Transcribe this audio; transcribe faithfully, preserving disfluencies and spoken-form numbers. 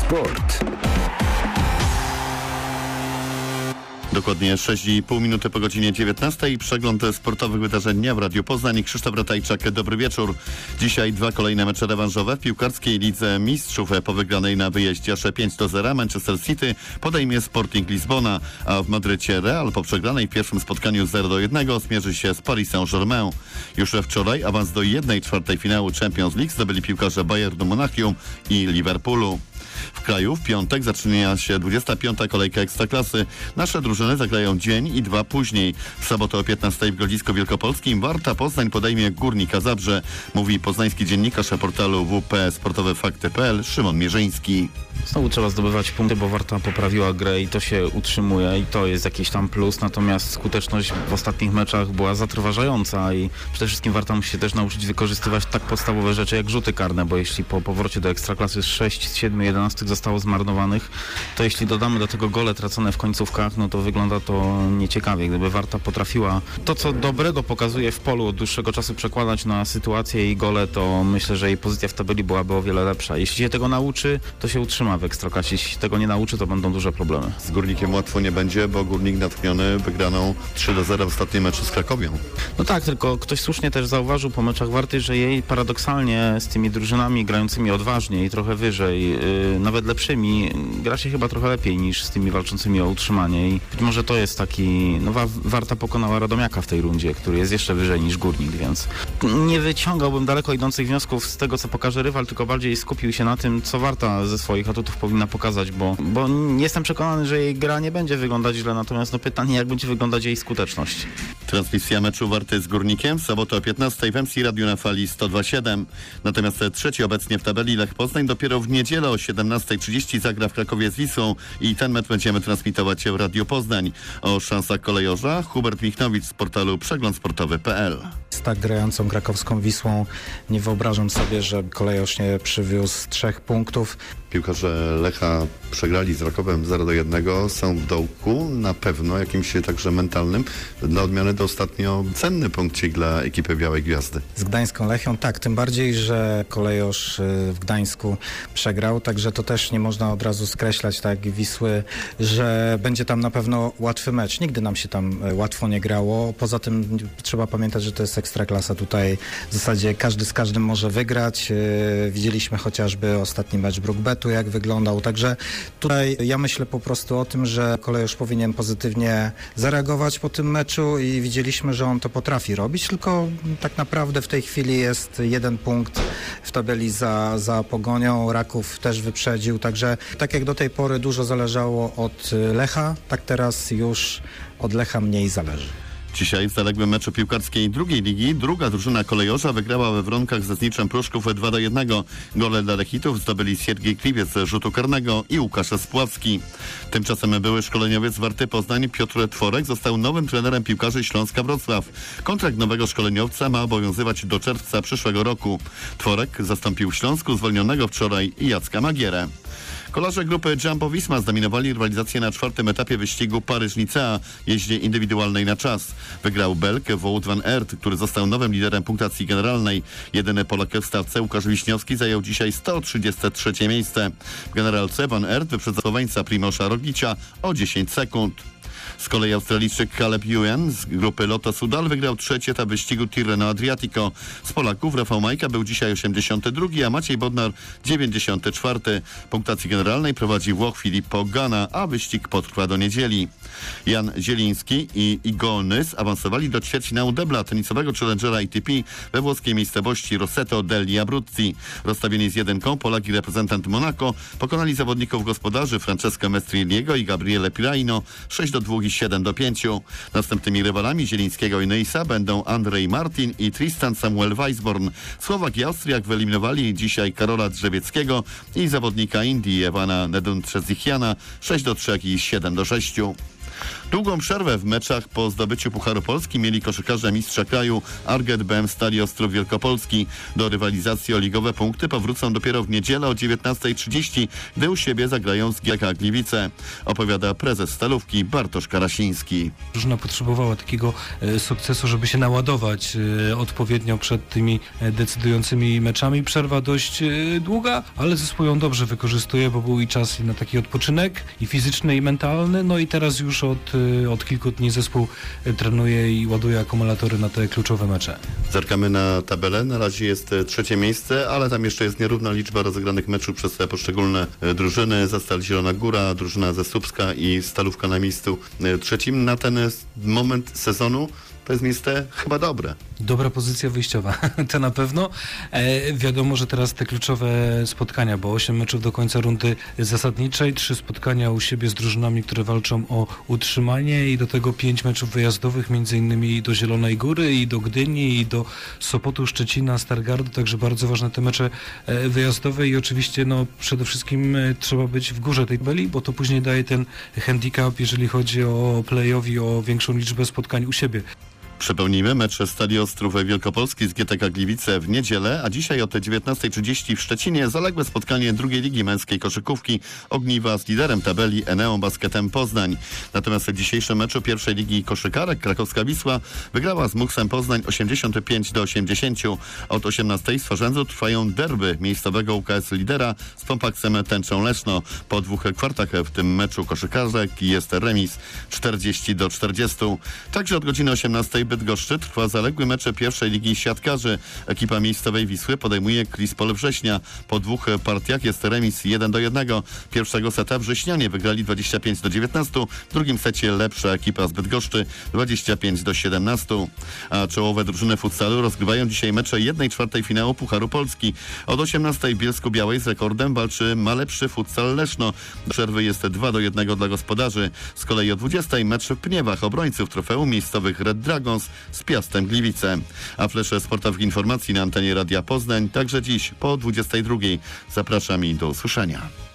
Sport. Dokładnie sześć i pół minuty po godzinie dziewiętnastej. Przegląd sportowych wydarzeń dnia w Radiu Poznań. Krzysztof Ratajczak, dobry wieczór. Dzisiaj dwa kolejne mecze rewanżowe w piłkarskiej Lidze Mistrzów. Po wygranej na wyjeździe aż pięć do zera Manchester City podejmie Sporting Lizbona, a w Madrycie Real po przegranej w pierwszym spotkaniu zero do jednego zmierzy się z Paris Saint-Germain. Już wczoraj awans do jednej czwartej finału Champions League zdobyli piłkarze Bayernu Monachium i Liverpoolu. W kraju w piątek zaczyna się dwudziesta piąta kolejka Ekstraklasy. Nasze drużyny zagrają dzień i dwa później. W sobotę o piętnastej w Grodzisku Wielkopolskim Warta Poznań podejmie Górnika Zabrze. Mówi poznański dziennikarz portalu w p sportowe fakty kropka p l Szymon Mierzyński. Znowu trzeba zdobywać punkty, bo Warta poprawiła grę i to się utrzymuje i to jest jakiś tam plus, natomiast skuteczność w ostatnich meczach była zatrważająca i przede wszystkim Warta musi się też nauczyć wykorzystywać tak podstawowe rzeczy jak rzuty karne, bo jeśli po powrocie do Ekstraklasy sześć z siedmiu jedenastych zostało zmarnowanych, to jeśli dodamy do tego gole tracone w końcówkach, no to wygląda to nieciekawie. Gdyby Warta potrafiła to, co dobrego pokazuje w polu od dłuższego czasu przekładać na sytuację i gole, to myślę, że jej pozycja w tabeli byłaby o wiele lepsza. Jeśli się tego nauczy, to się utrzyma w Ekstraklasie. Jeśli się tego nie nauczy, to będą duże problemy. Z Górnikiem łatwo nie będzie, bo Górnik natchniony wygraną trzy do zera w ostatnim meczu z Krakowią. No tak, tylko ktoś słusznie też zauważył po meczach Warty, że jej paradoksalnie z tymi drużynami grającymi odważnie i trochę wyżej, yy, nawet lepszymi, gra się chyba trochę lepiej niż z tymi walczącymi o utrzymanie i być może to jest taki, no wa- Warta pokonała Radomiaka w tej rundzie, który jest jeszcze wyżej niż Górnik, więc nie wyciągałbym daleko idących wniosków z tego, co pokaże rywal, tylko bardziej skupił się na tym, co Warta ze swoich atutów powinna pokazać, bo, bo jestem przekonany, że jej gra nie będzie wyglądać źle, natomiast no pytanie, jak będzie wyglądać jej skuteczność. Transmisja meczu Warty z Górnikiem w sobotę o piętnastej w M C Radiu na fali sto dwa przecinek siedem. Natomiast trzeci obecnie w tabeli Lech Poznań dopiero w niedzielę o siedemnasta trzydzieści zagra w Krakowie z Wisłą i ten mecz będziemy transmitować w Radiu Poznań. O szansach kolejorza Hubert Michnowicz z portalu przegląd sportowy kropka p l. Z tak grającą krakowską Wisłą nie wyobrażam sobie, że kolejorz nie przywiózł trzech punktów. Piłkarze Lecha przegrali z Rakowem zero do jednego, są w dołku, na pewno jakimś także mentalnym. Dla odmiany to ostatnio cenny punkcik dla ekipy Białej Gwiazdy. Z Gdańską Lechią tak, tym bardziej, że kolejorz w Gdańsku przegrał, także to też nie można od razu skreślać tak jak Wisły, że będzie tam na pewno łatwy mecz. Nigdy nam się tam łatwo nie grało. Poza tym trzeba pamiętać, że to jest Ekstraklasa. Tutaj w zasadzie każdy z każdym może wygrać. Widzieliśmy chociażby ostatni mecz Brookbetu, jak wyglądał. Także tutaj ja myślę po prostu o tym, że kolejorz powinien pozytywnie zareagować po tym meczu i widzieliśmy, że on to potrafi robić, tylko tak naprawdę w tej chwili jest jeden punkt w tabeli za, za Pogonią. Raków też wyprzedził, także tak jak do tej pory dużo zależało od Lecha, tak teraz już od Lecha mniej zależy. Dzisiaj w zaległym meczu piłkarskiej drugiej ligi druga drużyna kolejorza wygrała we Wronkach ze Zniczem Pruszków dwa do jednego. Gole dla Lechitów zdobyli Siergiej Kliwiec z rzutu karnego i Łukasz Spławski. Tymczasem były szkoleniowiec Warty Poznań Piotr Tworek został nowym trenerem piłkarzy Śląska Wrocław. Kontrakt nowego szkoleniowca ma obowiązywać do czerwca przyszłego roku. Tworek zastąpił w Śląsku zwolnionego wczoraj Jacka Magierę. Kolarze grupy Jumbo Visma zdominowali rywalizację na czwartym etapie wyścigu Paryż-Nicea, jeździe indywidualnej na czas. Wygrał Belg Wout van Aert, który został nowym liderem punktacji generalnej. Jedyny Polak w stawce Łukasz Wiśniowski zajął dzisiaj sto trzydzieste trzecie miejsce. W generalce van Aert wyprzedza Słoweńca Primosza Roglicia o dziesięć sekund. Z kolei Australijczyk Caleb Ewan z grupy Lotto Soudal wygrał trzeci etap wyścigu Tirreno Adriatico. Z Polaków Rafał Majka był dzisiaj osiemdziesiąty drugi, a Maciej Bodnar dziewięćdziesiąty czwarty. Punktacji generalnej prowadzi Włoch Filippo Ganna, a wyścig potrwa do niedzieli. Jan Zieliński i Igor Nys awansowali do ćwierćfinału debla tenisowego Challengera A T P we włoskiej miejscowości Roseto degli Abruzzi. Rozstawieni z jedynką Polak i reprezentant Monaco pokonali zawodników gospodarzy Francesco Mestriliego i Gabriele Piraino sześć do dwóch i siedem do pięciu. Następnymi rywalami Zielińskiego i Nysa będą Andrzej Martin i Tristan Samuel Weisborn. Słowak i Austriak wyeliminowali dzisiaj Karola Drzewieckiego i zawodnika Indii Ewana Neduntrzezichiana sześć do trzech i siedem do sześciu. Długą przerwę w meczach po zdobyciu Pucharu Polski mieli koszykarze mistrza kraju Arget B M Stali Ostrów Wielkopolski. Do rywalizacji o ligowe punkty powrócą dopiero w niedzielę o dziewiętnasta trzydzieści, gdy u siebie zagrają z G K Gliwice. Opowiada prezes Stalówki Bartosz Karasiński. Drużyna potrzebowała takiego e, sukcesu, żeby się naładować e, odpowiednio przed tymi e, decydującymi meczami. Przerwa dość e, długa, ale zespół ją dobrze wykorzystuje, bo był i czas na taki odpoczynek i fizyczny, i mentalny. No i teraz już od, e, od kilku dni zespół e, trenuje i ładuje akumulatory na te kluczowe mecze. Zerkamy na tabelę. Na razie jest trzecie miejsce, ale tam jeszcze jest nierówna liczba rozegranych meczów przez te poszczególne drużyny. Zastal Zielona Góra, drużyna ze Słupska i Stalówka na miejscu trzecim. Na ten moment sezonu to jest miejsce chyba dobre. Dobra pozycja wyjściowa, to na pewno. E, wiadomo, że teraz te kluczowe spotkania, bo osiem meczów do końca rundy zasadniczej, trzy spotkania u siebie z drużynami, które walczą o utrzymanie i do tego pięć meczów wyjazdowych, między innymi do Zielonej Góry i do Gdyni i do Sopotu, Szczecina, Stargardu, także bardzo ważne te mecze e, wyjazdowe i oczywiście no przede wszystkim e, trzeba być w górze tej tabeli, bo to później daje ten handicap, jeżeli chodzi o play-off, o większą liczbę spotkań u siebie. Przypomnijmy, mecz Stali Ostrów Wielkopolski z G T K Gliwice w niedzielę, a dzisiaj o dziewiętnasta trzydzieści w Szczecinie zaległe spotkanie drugiej ligi męskiej koszykówki Ogniwa z liderem tabeli Eneą Basketem Poznań. Natomiast w dzisiejszym meczu pierwszej ligi koszykarek krakowska Wisła wygrała z Muksem Poznań osiemdziesiąt pięć do osiemdziesięciu. Od osiemnastej w Swarzędzu trwają derby miejscowego U K S lidera z Pompaksem Tęczą Leszno. Po dwóch kwartach w tym meczu koszykarek jest remis czterdzieści do czterdziestu. Także od godziny osiemnastej Bydgoszczy trwa zaległy mecz pierwszej ligi siatkarzy. Ekipa miejscowej Wisły podejmuje Klispol Września. Po dwóch partiach jest remis jeden do jednego. Pierwszego seta wrześnianie wygrali dwadzieścia pięć do dziewiętnastu. W drugim secie lepsza ekipa z Bydgoszczy dwadzieścia pięć do siedemnastu. A czołowe drużyny futsalu rozgrywają dzisiaj mecze jednej czwartej finału Pucharu Polski. Od osiemnastej w Bielsku-Białej z rekordem walczy Malepszy Futsal Leszno. Do przerwy jest dwa do jednego dla gospodarzy. Z kolei o dwudziestej mecz w Pniewach obrońców trofeum miejscowych Red Dragons z Piastem Gliwice. A flesze sportowych informacji na antenie Radia Poznań także dziś po dwudziestej drugiej. Zapraszam i do usłyszenia.